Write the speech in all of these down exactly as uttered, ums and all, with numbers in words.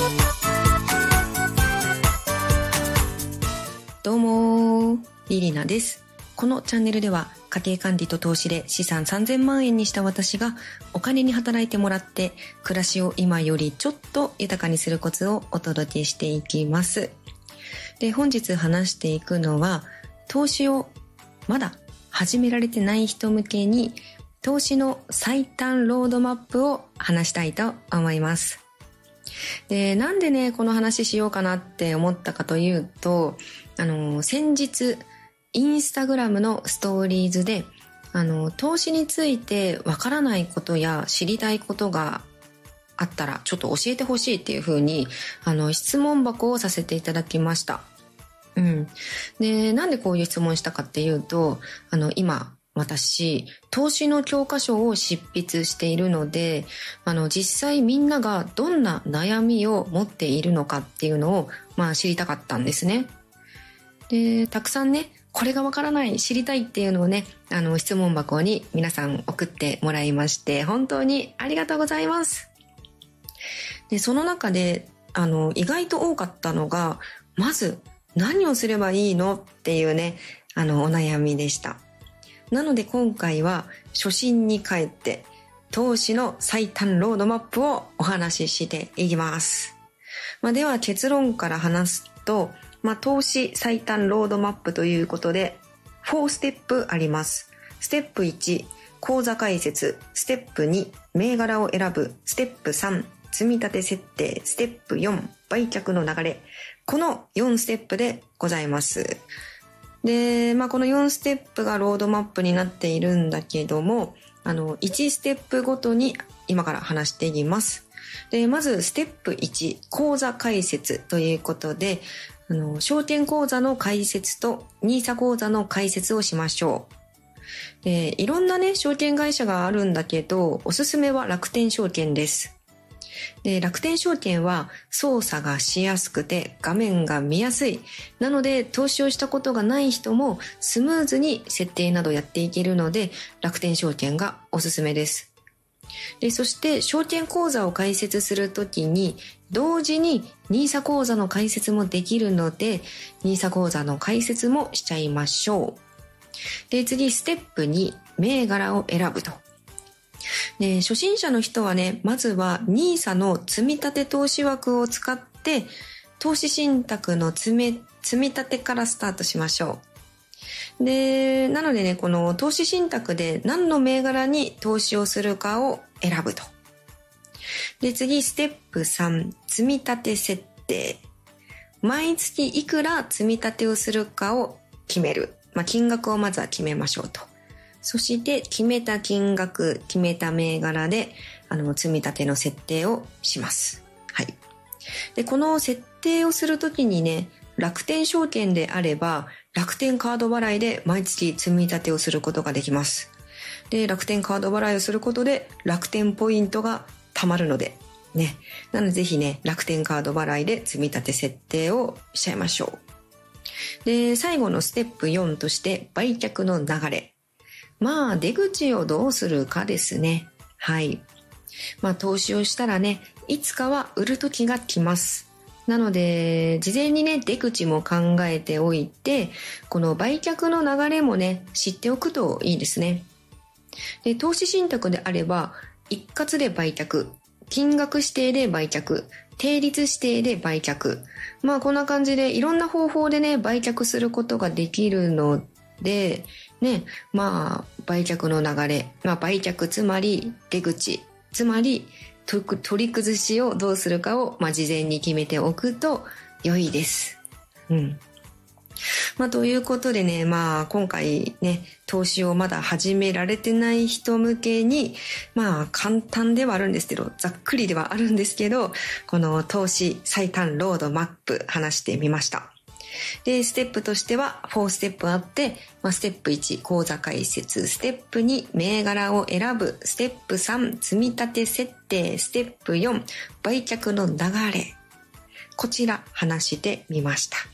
どうもリリナです。このチャンネルでは家計管理と投資で資産さんぜんまんえんにした私がお金に働いてもらって暮らしを今よりちょっと豊かにするコツをお届けしていきます。で、本日話していくのは投資をまだ始められてない人向けに投資の最短ロードマップを話したいと思います。で、なんでねこの話しようかなって思ったかというと、あの先日インスタグラムのストーリーズであの投資についてわからないことや知りたいことがあったらちょっと教えてほしいっていう風にあの質問箱をさせていただきました。うん。で、なんでこういう質問したかっていうと、あの今私投資の教科書を執筆しているので、あの実際みんながどんな悩みを持っているのかっていうのをまあ知りたかったんですね。で、たくさんねこれがわからない知りたいっていうのをねあの質問箱に皆さん送ってもらいまして本当にありがとうございます。で、その中であの意外と多かったのが、まず何をすればいいのっていうねあのお悩みでした。なので今回は初心に帰って投資の最短ロードマップをお話ししていきます。まあ、では結論から話すと、まあ、投資最短ロードマップということでよんステップあります。ステップいち、口座開設。ステップに、銘柄を選ぶ。ステップさん、積み立て設定。ステップよん、売却の流れ。このよんステップでございます。で、まあ、このよんステップがロードマップになっているんだけども、あのいちステップごとに今から話していきます。で、まずステップいち、口座開設ということで、あの証券口座の開設とニーサ口座の開設をしましょう。で、いろんなね証券会社があるんだけど、おすすめは楽天証券です。で、楽天証券は操作がしやすくて画面が見やすい。なので投資をしたことがない人もスムーズに設定などやっていけるので楽天証券がおすすめです。で、そして証券口座を開設するときに同時にニーサ口座の開設もできるのでニーサ口座の開設もしちゃいましょう。で、次ステップに、銘柄を選ぶと。で、初心者の人はね、まずはニーサの積み立て投資枠を使って投資信託の積み、積み立てからスタートしましょう。で、なのでね、この投資信託で何の銘柄に投資をするかを選ぶと。で、次ステップさん、積み立て設定。毎月いくら積み立てをするかを決める。まあ、金額をまずは決めましょうと。そして決めた金額、決めた銘柄であの積み立ての設定をします。はい。で、この設定をするときにね、楽天証券であれば楽天カード払いで毎月積み立てをすることができます。で、楽天カード払いをすることで楽天ポイントが貯まるのでね。なのでぜひね、楽天カード払いで積み立て設定をしちゃいましょう。で、最後のステップよんとして売却の流れ。まあ出口をどうするかですね。はい。まあ投資をしたらね、いつかは売る時が来ます。なので事前にね出口も考えておいて、この売却の流れもね知っておくといいですね。で、投資信託であれば一括で売却、金額指定で売却、定率指定で売却、まあこんな感じでいろんな方法でね売却することができるのでね、まあ売却の流れ、まあ売却つまり出口、つまり取り崩しをどうするかをまあ事前に決めておくと良いです。うん。まあということでね、まあ今回ね投資をまだ始められてない人向けに、まあ簡単ではあるんですけど、ざっくりではあるんですけど、この投資最短ロードマップ話してみました。で、ステップとしてはよんステップあって、まあ、ステップいち、口座開設、ステップに、銘柄を選ぶ、ステップさん、積み立て設定、ステップよん、売却の流れ。こちら話してみました。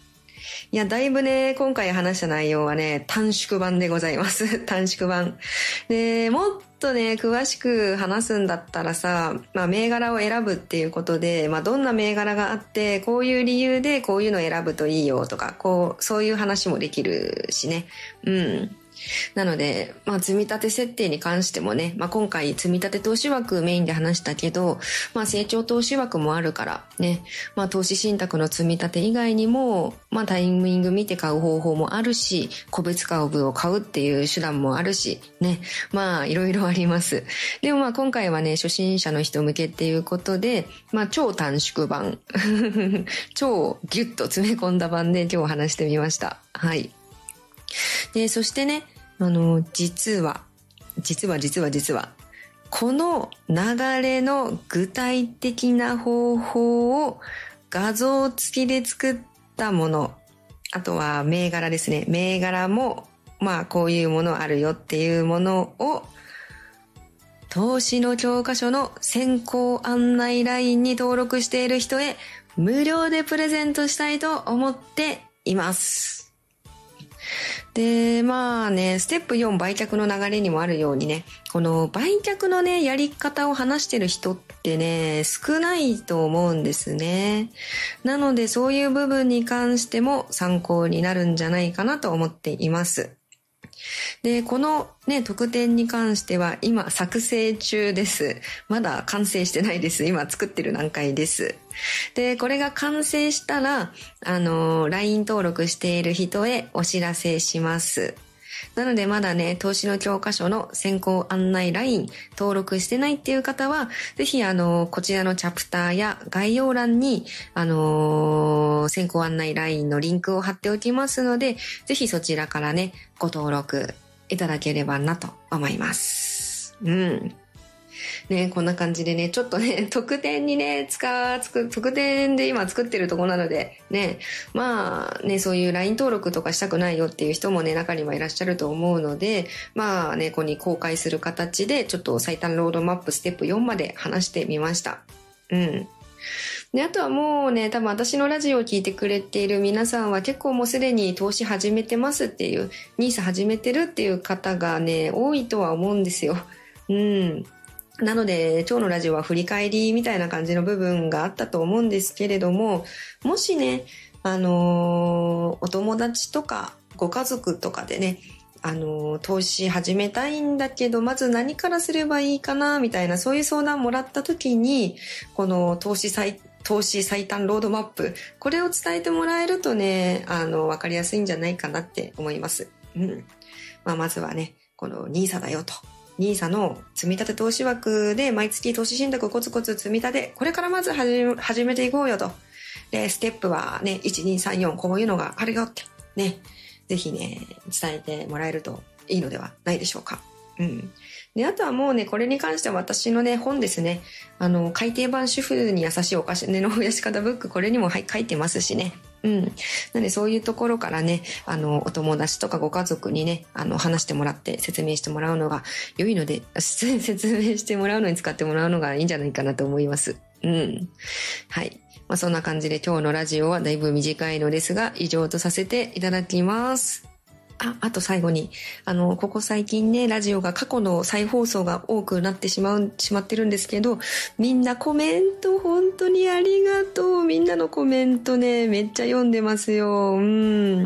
いや、だいぶね、今回話した内容はね、短縮版でございます。短縮版。で、もっとね、詳しく話すんだったらさ、まあ、銘柄を選ぶっていうことで、まあ、どんな銘柄があって、こういう理由でこういうのを選ぶといいよとか、こう、そういう話もできるしね。うん。なので、まあ、積み立て設定に関してもね、まあ、今回積み立て投資枠メインで話したけど、まあ、成長投資枠もあるからね、まあ、投資信託の積み立て以外にも、まあ、タイミング見て買う方法もあるし、個別株を買うっていう手段もあるし、ね、まあ、いろいろあります。でもまあ、今回はね、初心者の人向けっていうことで、まあ、超短縮版、超ギュッと詰め込んだ版で今日話してみました。はい。で、そしてね、あの、実は、実は実は実は、この流れの具体的な方法を画像付きで作ったもの、あとは銘柄ですね。銘柄も、まあこういうものあるよっていうものを、投資の教科書の先行案内ラインに登録している人へ無料でプレゼントしたいと思っています。で、まあね、ステップよん売却の流れにもあるようにね、この売却のね、やり方を話してる人ってね、少ないと思うんですね。なので、そういう部分に関しても参考になるんじゃないかなと思っています。で、このね、特典に関しては今作成中です。まだ完成してないです。今作ってる段階です。で、これが完成したら、あの、ライン 登録している人へお知らせします。なのでまだね、投資の教科書の先行案内ライン登録してないっていう方は、ぜひあの、こちらのチャプターや概要欄に、あのー、先行案内ラインのリンクを貼っておきますので、ぜひそちらからね、ご登録いただければなと思います。うん。ね、こんな感じでね、ちょっとね、特典にね、使う、つく、特典で今作ってるところなので、ね、まあね、そういう ライン 登録とかしたくないよっていう人もね、中にはいらっしゃると思うので、まあね、ここに公開する形で、ちょっと最短ロードマップステップよんまで話してみました。うん。で、あとはもうね、多分私のラジオを聞いてくれている皆さんは結構もうすでに投資始めてますっていう、ニーサ 始めてるっていう方がね、多いとは思うんですよ。うん。なので、今日のラジオは振り返りみたいな感じの部分があったと思うんですけれども、もしね、あのー、お友達とかご家族とかでね、あのー、投資始めたいんだけど、まず何からすればいいかな、みたいな、そういう相談もらった時に、この投資最、投資最短ロードマップ、これを伝えてもらえるとね、あの、わかりやすいんじゃないかなって思います。うん。まあ、まずはね、このニーサだよと。ニーサの積み立て投資枠で毎月投資信託をコツコツ積み立て、これからまず始め、始めていこうよと。で、ステップはね、いち、に、さん、よん、こういうのがあるよって、ね、ぜひね、伝えてもらえるといいのではないでしょうか。うん。で、あとはもうね、これに関しては私のね、本ですね。あの、改訂版主婦に優しいお金の増やし方ブック、これにも、はい、書いてますしね。うん。なので、そういうところからね、あの、お友達とかご家族にね、あの、話してもらって説明してもらうのが良いので、説明してもらうのに使ってもらうのがいいんじゃないかなと思います。うん。はい。まあ、そんな感じで今日のラジオはだいぶ短いのですが、以上とさせていただきます。あ、あと最後に、あの、ここ最近ね、ラジオが過去の再放送が多くなってしまう、しまってるんですけど、みんなコメント本当にありがとう。みんなのコメントね、めっちゃ読んでますよ。うん。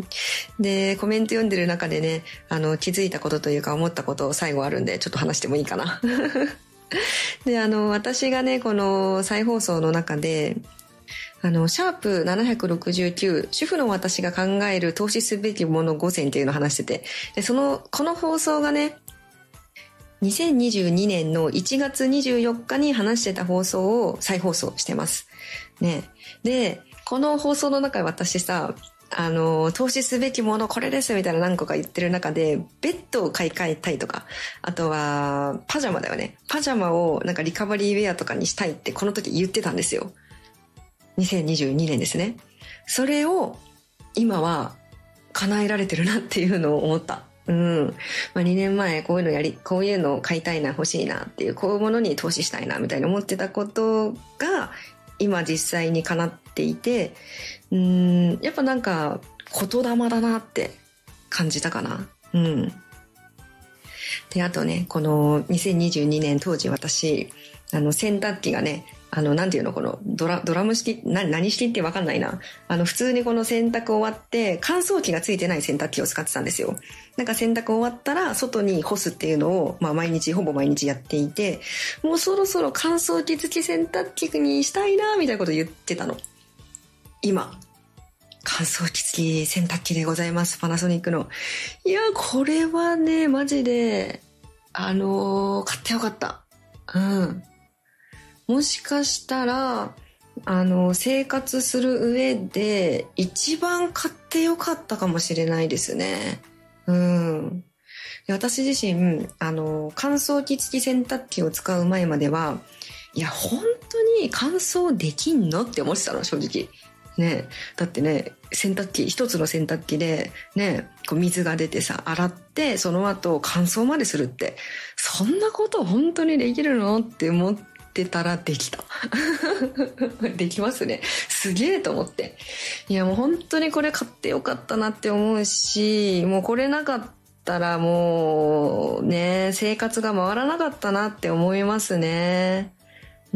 で、コメント読んでる中でね、あの、気づいたことというか思ったこと最後あるんで、ちょっと話してもいいかな。で、あの、私がね、この再放送の中で、あの、シャープななひゃくろくじゅうきゅう、主婦の私が考える投資すべきものごせんっていうのを話してて、で、その、この放送がね、にせんにじゅうにねんのいちがつにじゅうよっかに話してた放送を再放送してます。ね。で、この放送の中で私さ、あの、投資すべきものこれですみたいな何個か言ってる中で、ベッドを買い替えたいとか、あとは、パジャマだよね。パジャマをなんかリカバリーウェアとかにしたいってこの時言ってたんですよ。にせんにじゅうにねんですね。それを今は叶えられてるなっていうのを思った。うん。まあ、にねんまえこういうのやり、こういうのを買いたいな、欲しいなっていう、こういうものに投資したいなみたいに思ってたことが今実際に叶っていて、うーん、やっぱなんか言霊だなって感じたかな。うん。で、あとね、このにせんにじゅうにねん当時私、あの洗濯機がね、あの、なんていうの、このドラ、ドラム式、な、何式ってわかんないな。あの、普通にこの洗濯終わって、乾燥機がついてない洗濯機を使ってたんですよ。なんか洗濯終わったら、外に干すっていうのを、まあ毎日、ほぼ毎日やっていて、もうそろそろ乾燥機付き洗濯機にしたいな、みたいなこと言ってたの。今、乾燥機付き洗濯機でございます。パナソニックの。いや、これはね、マジで、あのー、買ってよかった。うん。もしかしたら、あの、生活する上で一番買ってよかったかもしれないですね。うん。で、私自身、あの、乾燥機付き洗濯機を使う前までは、いや、本当に乾燥できんのって思ってたの、正直。ね、だってね、洗濯機、一つの洗濯機で、ね、こう水が出てさ、洗って、その後乾燥までするって、そんなこと本当にできるのって思ってたらできた。できますね。すげえと思って。いや、もう本当にこれ買ってよかったなって思うし、もうこれなかったらもうね、生活が回らなかったなって思いますね。うん。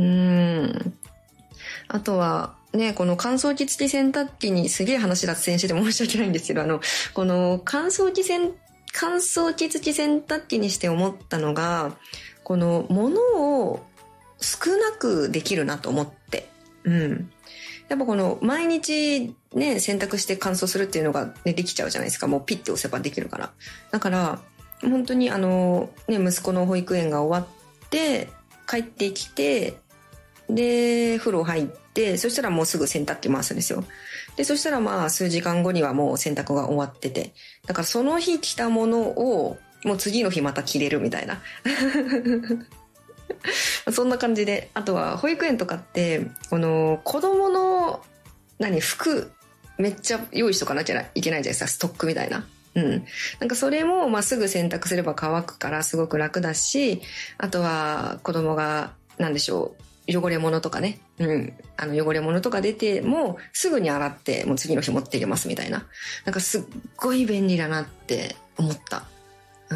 あとは、ね、この乾燥機付き洗濯機にすげえ話脱線してて申し訳ないんですけど、あの、この乾燥機洗、乾燥機付き洗濯機にして思ったのが、この物を少なくできるなと思って。うん。やっぱこの毎日ね、洗濯して乾燥するっていうのが、ね、できちゃうじゃないですか。もうピッて押せばできるから。だから、本当にあの、ね、息子の保育園が終わって、帰ってきて、で、風呂入って、そしたらもうすぐ洗濯機回すんですよ。で、そしたらまあ数時間後にはもう洗濯が終わってて。だからその日着たものを、もう次の日また着れるみたいな。そんな感じで。あとは保育園とかって、この子供の、何、服、めっちゃ用意しとかなきゃいけないじゃないですか。ストックみたいな。うん。なんかそれも、まあ、すぐ洗濯すれば乾くからすごく楽だし、あとは子供が、なんでしょう。汚れ物とかね。うん。あの、汚れ物とか出ても、すぐに洗って、もう次の日持っていけますみたいな。なんかすっごい便利だなって思った。うん。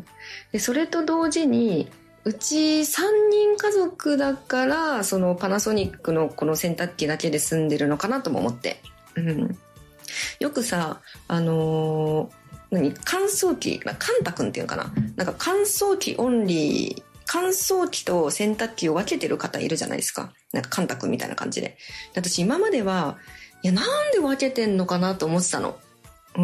で、それと同時に、うちさんにん家族だから、そのパナソニックのこの洗濯機だけで済んでるのかなとも思って。うん。よくさ、あのー、何乾燥機、カンタ君っていうのかななんか乾燥機オンリー、乾燥機と洗濯機を分けてる方いるじゃないですか。なんかカンタ君みたいな感じで。私今までは、いや、なんで分けてんのかなと思ってたの。うん。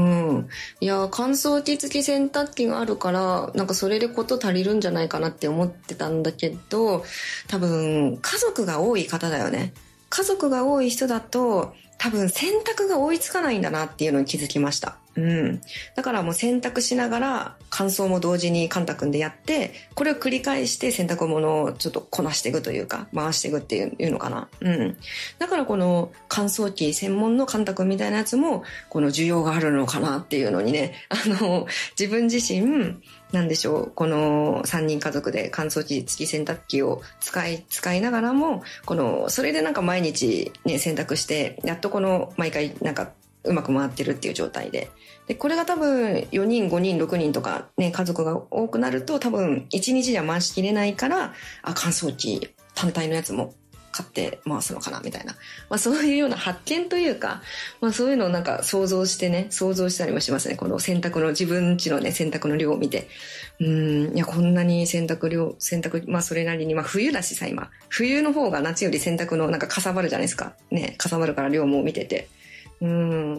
いや、乾燥機付き洗濯機があるから、なんかそれでこと足りるんじゃないかなって思ってたんだけど、多分、家族が多い方だよね。家族が多い人だと、多分洗濯が追いつかないんだなっていうのに気づきました。うん。だからもう洗濯しながら乾燥も同時にカンタ君でやって、これを繰り返して洗濯物をちょっとこなしていくというか、回していくっていうのかな。うん。だからこの乾燥機専門のカンタ君みたいなやつも、この需要があるのかなっていうのにね、あの、自分自身、なんでしょう、このさんにん家族で乾燥機付き洗濯機を使い、使いながらも、この、それでなんか毎日ね、洗濯して、やっとこの、毎回なんかうまく回ってるっていう状態で。で、これが多分よにん、ごにん、ろくにんとかね、家族が多くなると多分いちにちじゃ回しきれないから、あ、乾燥機単体のやつも買って回すのかなみたいな。まあそういうような発見というか、まあそういうのをなんか想像してね、想像したりもしますね。この洗濯の、自分家のね、洗濯の量を見て。うーん、いや、こんなに洗濯量、洗濯、まあそれなりに、まあ冬だしさ、今。冬の方が夏より洗濯のなんかかさばるじゃないですか。ね、かさばるから量も見てて。うん、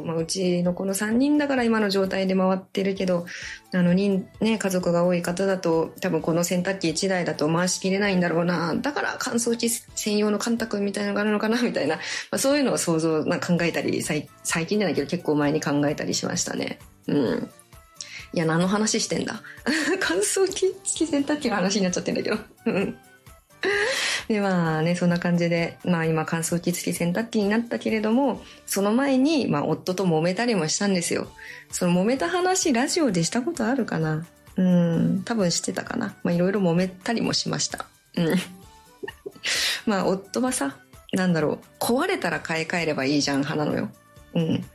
まあ、うちのこのさんにんだから今の状態で回ってるけど、あの、にね、家族が多い方だと、多分この洗濯機いちだいだと回しきれないんだろうな。だから乾燥機専用のカンタ君みたいなのがあるのかな、みたいな。まあ、そういうのを想像、まあ、考えたり、最近じゃないけど結構前に考えたりしましたね。うん。いや、何の話してんだ乾燥機付き洗濯機の話になっちゃってんだけど。うん。で、まあね、そんな感じで、まあ今乾燥機付き洗濯機になったけれども、その前に、まあ夫と揉めたりもしたんですよ。その揉めた話、ラジオでしたことあるかな？うん、多分してたかな。まあいろいろ揉めたりもしました。うん。まあ夫はさ、なんだろう、壊れたら買い替えればいいじゃん派なのよ。うん。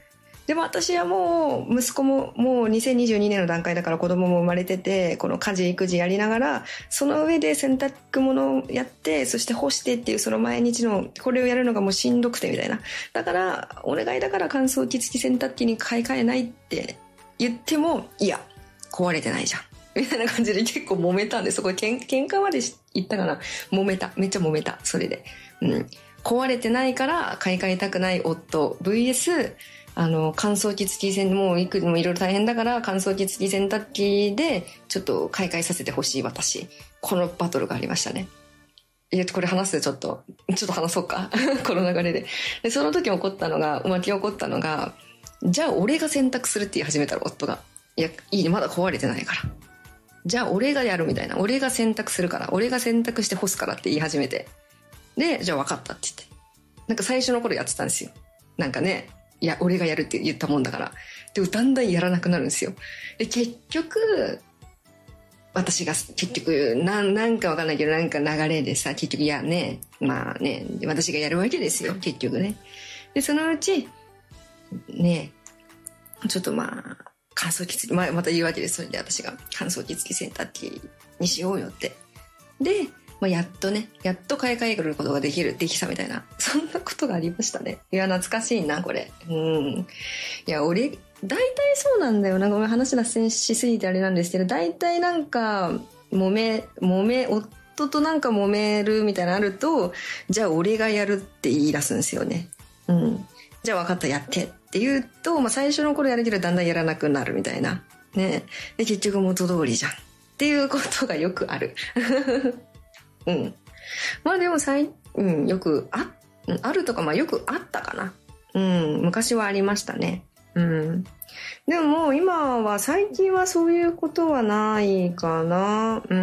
でも私はもう息子ももうにせんにじゅうにねんの段階だから子供も生まれてて、この家事育児やりながらその上で洗濯物をやって、そして干してっていうその毎日のこれをやるのがもうしんどくてみたいな。だからお願いだから乾燥機付き洗濯機に買い替えないって言っても、いや壊れてないじゃんみたいな感じで結構揉めたんで、そこでけん喧嘩まで言ったかな。揉めた。めっちゃ揉めた。それで。うん。壊れてないから買い替えたくない夫 ブイエス あの乾燥機付き洗もういくもいろいろ大変だから乾燥機付き洗濯機でちょっと買い替えさせてほしい私。このバトルがありましたね。いやこれ話すちょっとちょっと話そうかこの流れで。でその時起こったのが巻き起こったのが、じゃあ俺が洗濯するって言い始めたら夫が、いやいいねまだ壊れてないから、じゃあ俺がやるみたいな、俺が洗濯するから俺が洗濯して干すからって言い始めて、でじゃあ分かったって言って、なんか最初の頃やってたんですよ。なんかね、いや俺がやるって言ったもんだから。でもだんだんやらなくなるんですよ。で結局私が結局ななんかわかんないけどなんか流れでさ、結局いやねまあね私がやるわけですよ結局ね。でそのうちねちょっとまあ乾燥機付き、まあ、また言うわけです。それで私が乾燥機付き洗濯機にしようよって。でまあ、やっとね、やっと買い替えることができる、できたみたいな、そんなことがありましたね。いや、懐かしいな、これ。うん。いや、俺、大体そうなんだよな。ごめん、話脱線しすぎてあれなんですけど、大体なんか、揉め、揉め、夫となんか揉めるみたいなのあると、じゃあ俺がやるって言い出すんですよね。うん。じゃあ分かった、やってって言うと、まあ最初の頃やるけどだんだんやらなくなるみたいな。ね。で、結局元通りじゃん。っていうことがよくある。うん。まあでも最、うん、よく、あ、あるとか、まあよくあったかな。うん、昔はありましたね。うん。でももう今は、最近はそういうことはないかな。うん。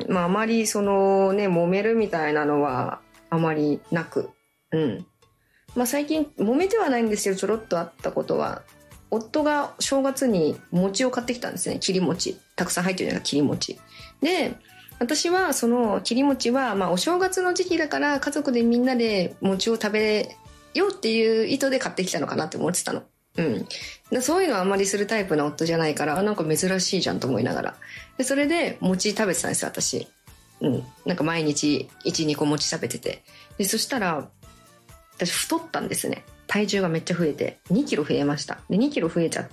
まああまりそのね、揉めるみたいなのはあまりなく。うん。まあ最近、揉めてはないんですよ。ちょろっとあったことは。夫が正月に餅を買ってきたんですね。切り餅。たくさん入ってるような切り餅。で、私はその切り餅はまあお正月の時期だから家族でみんなで餅を食べようっていう意図で買ってきたのかなって思ってたの。うん。でそういうのはあんまりするタイプの夫じゃないから、なんか珍しいじゃんと思いながら。で、それで餅食べてたんですよ、私。うん。なんか毎日いち、にこ餅食べてて。で、そしたら、私太ったんですね。体重がめっちゃ増えて。にキロ増えました。で、にキロ増えちゃって、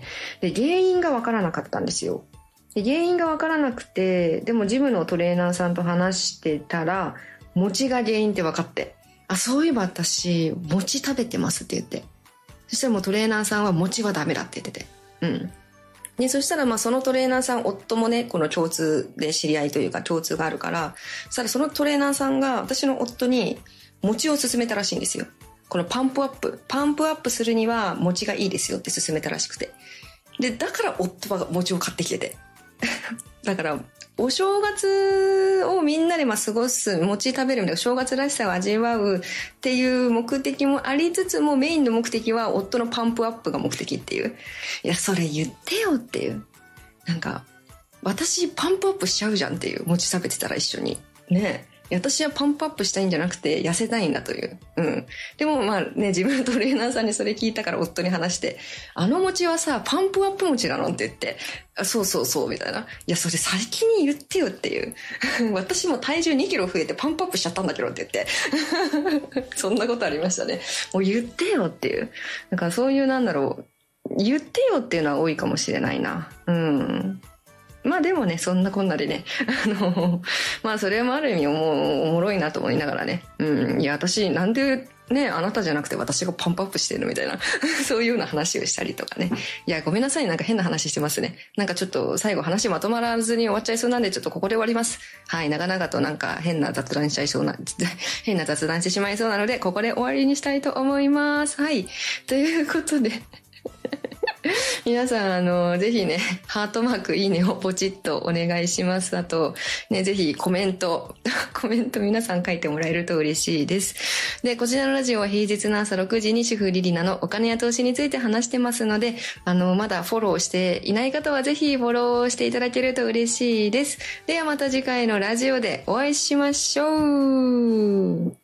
で、原因がわからなかったんですよ。で原因が分からなくて、でもジムのトレーナーさんと話してたら餅が原因って分かって、あ、そういえば私餅食べてますって言って、そしたらもうトレーナーさんは餅はダメだって言ってて、うんでそしたらまあそのトレーナーさん、夫もねこの共通で知り合いというか共通があるから、そしたらそのトレーナーさんが私の夫に餅を勧めたらしいんですよ。このパンプアップパンプアップするには餅がいいですよって勧めたらしくて、でだから夫は餅を買ってきててだからお正月をみんなでまあ過ごす、餅食べるみたいな正月らしさを味わうっていう目的もありつつも、メインの目的は夫のパンプアップが目的っていう。いやそれ言ってよっていう、なんか私パンプアップしちゃうじゃんっていう、餅食べてたら一緒にねえ、私はパンプアップしたいんじゃなくて痩せたいんだという。うん。でもまあね、自分のトレーナーさんにそれ聞いたから夫に話して、あの餅はさ、パンプアップ餅なのって言って、あそうそうそうみたいな。いや、それ先に言ってよっていう。私も体重にキロ増えてパンプアップしちゃったんだけどって言って。そんなことありましたね。もう言ってよっていう。だからそういうなんだろう。言ってよっていうのは多いかもしれないな。うん。まあでもね、そんなこんなでね、あの、まあそれもある意味もうおもろいなと思いながらね、うん、いや私なんでね、あなたじゃなくて私がパンプアップしてるのみたいな、そういうような話をしたりとかね。いや、ごめんなさい、なんか変な話してますね。なんかちょっと最後話まとまらずに終わっちゃいそうなんで、ちょっとここで終わります。はい、長々となんか変な雑談しちゃいそうな、変な雑談してしまいそうなので、ここで終わりにしたいと思います。はい、ということで、皆さん、あの、ぜひね、ハートマーク、いいねをポチッとお願いします。あと、ね、ぜひコメント、コメント皆さん書いてもらえると嬉しいです。で、こちらのラジオは平日の朝ろくじに主婦リリナのお金や投資について話してますので、あの、まだフォローしていない方はぜひフォローしていただけると嬉しいです。ではまた次回のラジオでお会いしましょう。